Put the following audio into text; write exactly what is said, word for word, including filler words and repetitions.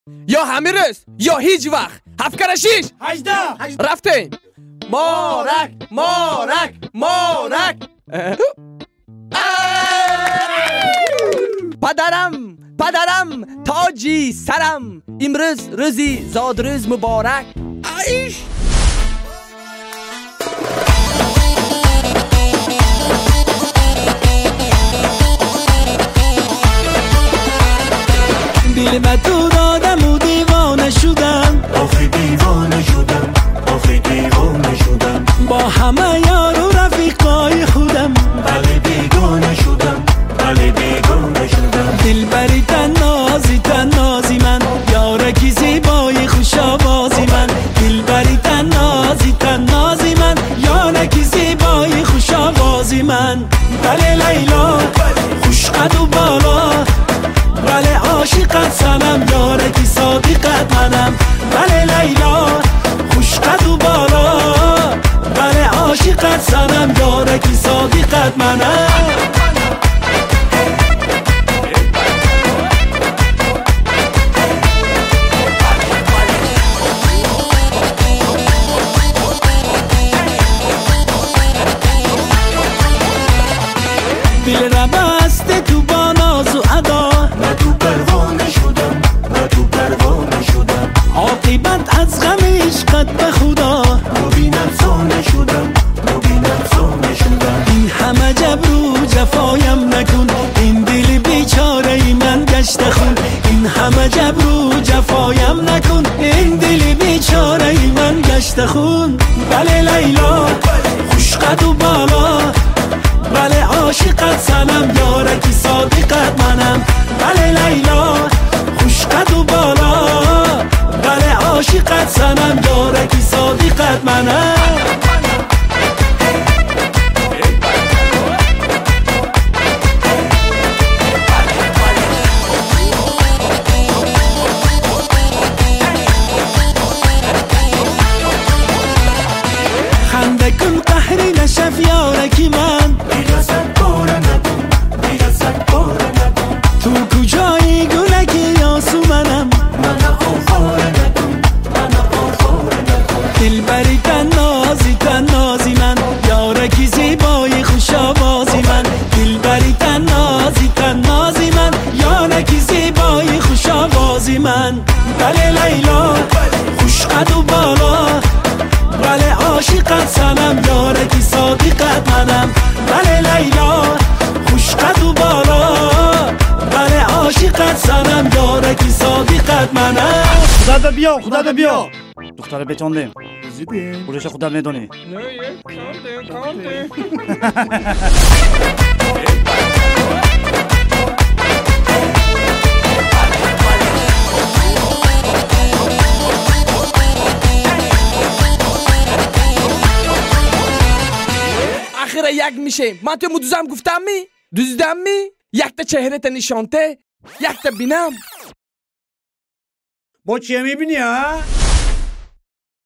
یا همه روز یا هیچ وقت. هفت کره شیش هجده رفتیم. مارک مارک مارک. پدرم پدرم تاجی سرم، امروز روزی زاد روز مبارک. ایش دل به تو دادم و دیوانه شدم، آخه دیوانه شدم، آخه دیوانه شدم. با همه یار و رفیقای خودم بله بیگانه شدم، بله بیگانه شدم. دل بری تنازی تنازی من، یارکی زیبای خوش آوازی من. دل بری تنازی تنازی من، یارکی زیبای خوش آوازی من. بله لیلا خوش قد و بالا، بله عاشقت سنم، یارکی صادقت منم. بله لیلا خوش قد و بالا، بله عاشقت سنم، یارکی صادقت منم. دل را بسته تو با ناز و ادا، من تو پروانه شدم، من تو پروانه شدم. عاقبت از غم عشقت به خدا، مبینم سانه شدم، مبینم سانه شدم. این همه جبر و جفایم نکن، این دل بیچاره ای من گشته خون. این همه جبر و جفایم نکن، این دل بیچاره ای من گشته خون. بله لیلا خوش قد و بالا، بله عاشقت سنم، یارکی صادقت منم. بله لیلا خوش قد و بالا، بله عاشقت سنم، یارکی صادقت منم. خنده کن قهری نشف یارکی من، دیگه صد باره نکن، دیگه صد باره نکن. تو کجایی گلکی یاسو منم، من آخاره نکن، من آخاره نکن. دل بری تنازی تنازی من، یارکی زیبای خوش آوازی من. دل بری تنازی تنازی من، یارکی زیبای خوش آوازی من. بله لیلا خوش قد و بالا، بله عاشقت سنم، یارکی صادقت منم. بله لیلا خوش قد و بالا، بله عاشقت سنم، یارکی صادقت منم. خدا دا بیا، خدا دا بیا. دختر بتونده بروش خدا میدونی. آخر یک میشه. من تو مدوزم گفتم می دوزدم می یک تا چهره تا نشانته، یک تا بینم. با چیه میبینی ها؟